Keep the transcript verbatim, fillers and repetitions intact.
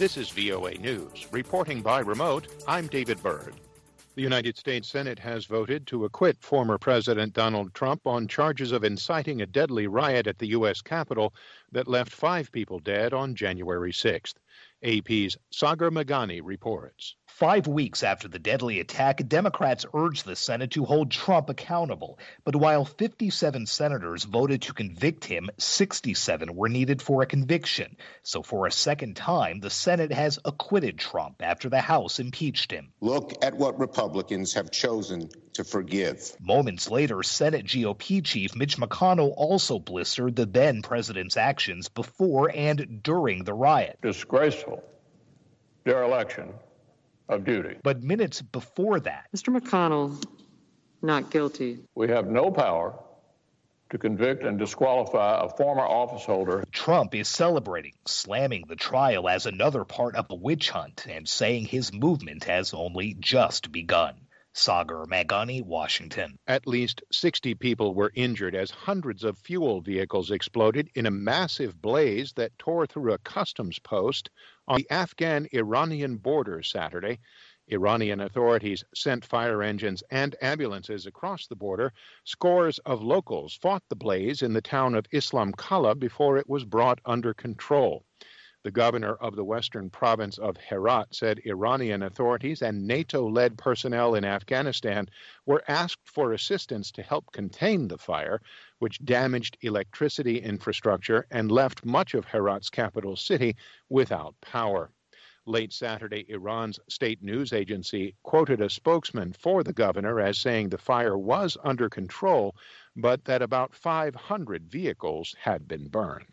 This is V O A News. Reporting by remote, I'm David Byrd. The United States Senate has voted to acquit former President Donald Trump on charges of inciting a deadly riot at the U S Capitol that left five people dead on January sixth. A P's Sagar Meghani reports. Five weeks after the deadly attack, Democrats urged the Senate to hold Trump accountable. But while fifty-seven senators voted to convict him, sixty-seven were needed for a conviction. So for a second time, the Senate has acquitted Trump after the House impeached him. Look at what Republicans have chosen to forgive. Moments later, Senate G O P chief Mitch McConnell also blistered the then president's actions before and during the riot. Disgraceful dereliction of duty. But minutes before that, Mister McConnell, not guilty. We have no power to convict and disqualify a former office holder. Trump is celebrating, slamming the trial as another part of a witch hunt and saying his movement has only just begun. Sagar Meghani, Washington. At least sixty people were injured as hundreds of fuel vehicles exploded in a massive blaze that tore through a customs post on the Afghan-Iranian border Saturday. Iranian authorities sent fire engines and ambulances across the border. Scores of locals fought the blaze in the town of Islam Kala before it was brought under control. The governor of the western province of Herat said Iranian authorities and NATO-led personnel in Afghanistan were asked for assistance to help contain the fire, which damaged electricity infrastructure and left much of Herat's capital city without power. Late Saturday, Iran's state news agency quoted a spokesman for the governor as saying the fire was under control, but that about five hundred vehicles had been burned.